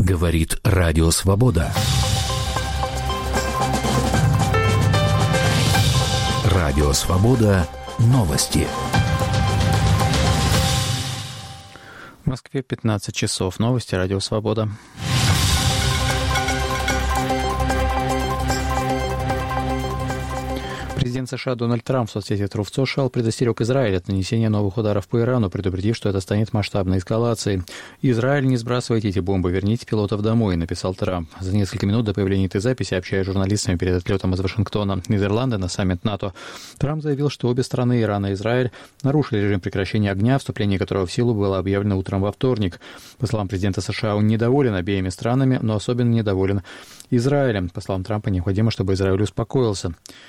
Говорит Радио Свобода. Радио Свобода. Новости. В Москве 15 часов. Новости Радио Свобода. Президент США Дональд Трамп в соцсети Truth Social предостерег Израиль от нанесения новых ударов по Ирану, предупредив, что это станет масштабной эскалацией. «Израиль, не сбрасывайте эти бомбы, верните пилотов домой», — написал Трамп. За несколько минут до появления этой записи, общаясь с журналистами перед отлетом из Вашингтона, Нидерланды на саммит НАТО, Трамп заявил, что обе страны, Иран и Израиль, нарушили режим прекращения огня, вступление которого в силу было объявлено утром во вторник. По словам президента США, он недоволен обеими странами, но особенно недоволен Израилем. По словам Трампа, необходимо, чтобы Израиль успокоился.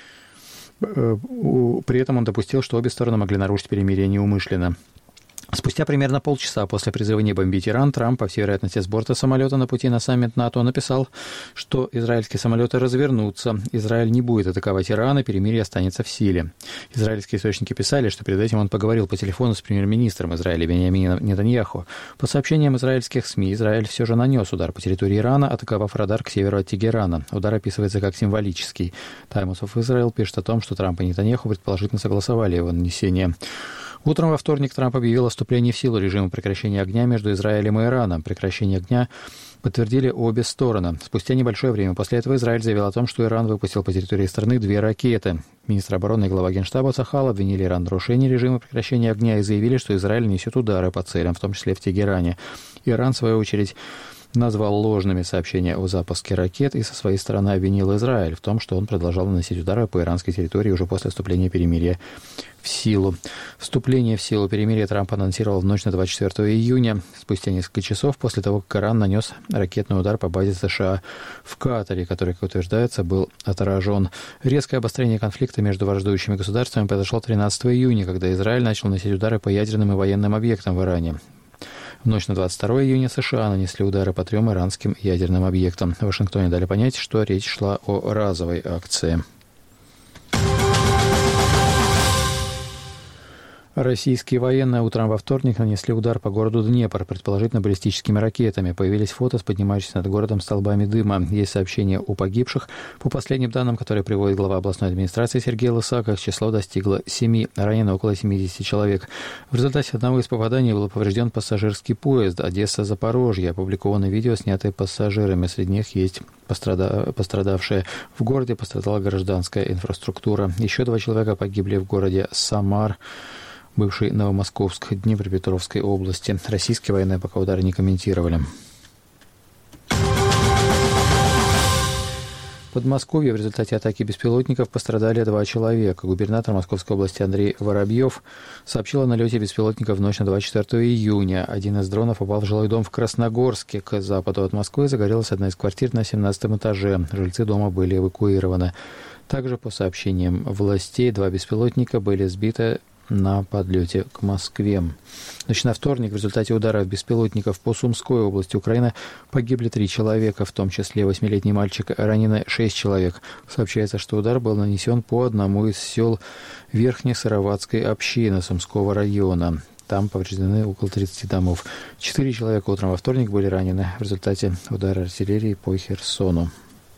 При этом он допустил, что обе стороны могли нарушить перемирие неумышленно. Спустя примерно полчаса после призыва не бомбить Иран, Трамп, по всей вероятности, с борта самолета на пути на саммит НАТО написал, что израильские самолеты развернутся, Израиль не будет атаковать Иран, и перемирие останется в силе. Израильские источники писали, что перед этим он поговорил по телефону с премьер-министром Израиля Биньямином Нетаньяху. По сообщениям израильских СМИ, Израиль все же нанес удар по территории Ирана, атаковав радар к северу от Тегерана. Удар описывается как символический. Times of Israel пишет о том, что Трамп и Нетаньяху предположительно согласовали его нанесение. Утром во вторник Трамп объявил о вступлении в силу режима прекращения огня между Израилем и Ираном. Прекращение огня подтвердили обе стороны. Спустя небольшое время после этого Израиль заявил о том, что Иран выпустил по территории страны 2 ракеты. Министр обороны и глава Генштаба Цахал обвинили Иран в нарушении режима прекращения огня и заявили, что Израиль несет удары по целям, в том числе в Тегеране. Иран, в свою очередь, назвал ложными сообщения о запуске ракет и со своей стороны обвинил Израиль в том, что он продолжал наносить удары по иранской территории уже после вступления перемирия в силу. Вступление в силу перемирия Трамп анонсировал в ночь на 24 июня, спустя несколько часов после того, как Иран нанес ракетный удар по базе США в Катаре, который, как утверждается, был отражен. Резкое обострение конфликта между враждующими государствами произошло 13 июня, когда Израиль начал наносить удары по ядерным и военным объектам в Иране. В ночь на 22 июня США нанесли удары по 3 иранским ядерным объектам. В Вашингтоне дали понять, что речь шла о разовой акции. Российские военные утром во вторник нанесли удар по городу Днепр, предположительно баллистическими ракетами. Появились фото с поднимающимися над городом столбами дыма. Есть сообщения о погибших. По последним данным, которые приводит глава областной администрации Сергей Лысак, число достигло 7, ранено около 70 человек. В результате одного из попаданий был поврежден пассажирский поезд Одесса-Запорожье. Опубликовано видео, снятое пассажирами. Среди них есть пострадавшие. В городе пострадала гражданская инфраструктура. Еще 2 человека погибли в городе Самар, бывший Новомосковск, Днепропетровской области. Российские военные пока удары не комментировали. В Подмосковье в результате атаки беспилотников пострадали 2 человека. Губернатор Московской области Андрей Воробьев сообщил о налете беспилотников в ночь на 24 июня. Один из дронов попал в жилой дом в Красногорске. К западу от Москвы загорелась одна из квартир на 17 этаже. Жильцы дома были эвакуированы. Также, по сообщениям властей, 2 беспилотника были сбиты на подлете к Москве. В на вторник в результате ударов беспилотников по Сумской области Украины погибли 3 человека, в том числе 8-летний мальчик, ранены 6 человек. Сообщается, что удар был нанесен по одному из сел Верхнесыроватской общины Сумского района. Там повреждены около 30 домов. 4 человека утром во вторник были ранены в результате удара артиллерии по Херсону.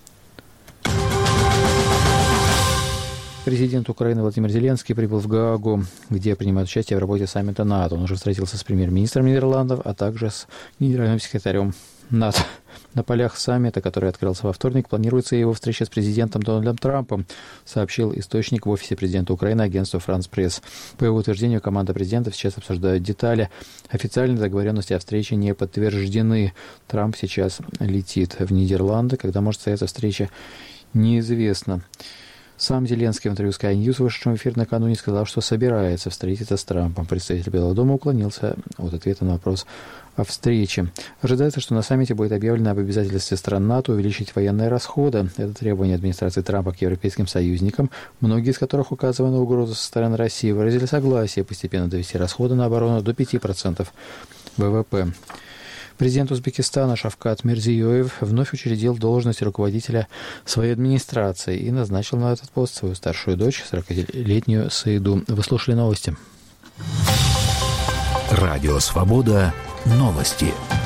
Президент Украины Владимир Зеленский прибыл в Гаагу, где принимает участие в работе саммита НАТО. Он уже встретился с премьер-министром Нидерландов, а также с генеральным секретарем НАТО. На полях саммита, который открылся во вторник, планируется его встреча с президентом Дональдом Трампом, сообщил источник в офисе президента Украины агентству «Франс Пресс». По его утверждению, команда президента сейчас обсуждает детали. Официальные договоренности о встрече не подтверждены. Трамп сейчас летит в Нидерланды. Когда может состояться встреча, неизвестно. Сам Зеленский в интервью Sky News, вышедшем в эфир накануне, сказал, что собирается встретиться с Трампом. Представитель Белого дома уклонился от ответа на вопрос о встрече. Ожидается, что на саммите будет объявлено об обязательстве стран НАТО увеличить военные расходы. Это требование администрации Трампа к европейским союзникам, многие из которых указывают на угрозу со стороны России, выразили согласие постепенно довести расходы на оборону до 5% ВВП. Президент Узбекистана Шавкат Мирзиёев вновь учредил должность руководителя своей администрации и назначил на этот пост свою старшую дочь, 40-летнюю Саиду. Вы слушали новости. Радио «Свобода». Новости.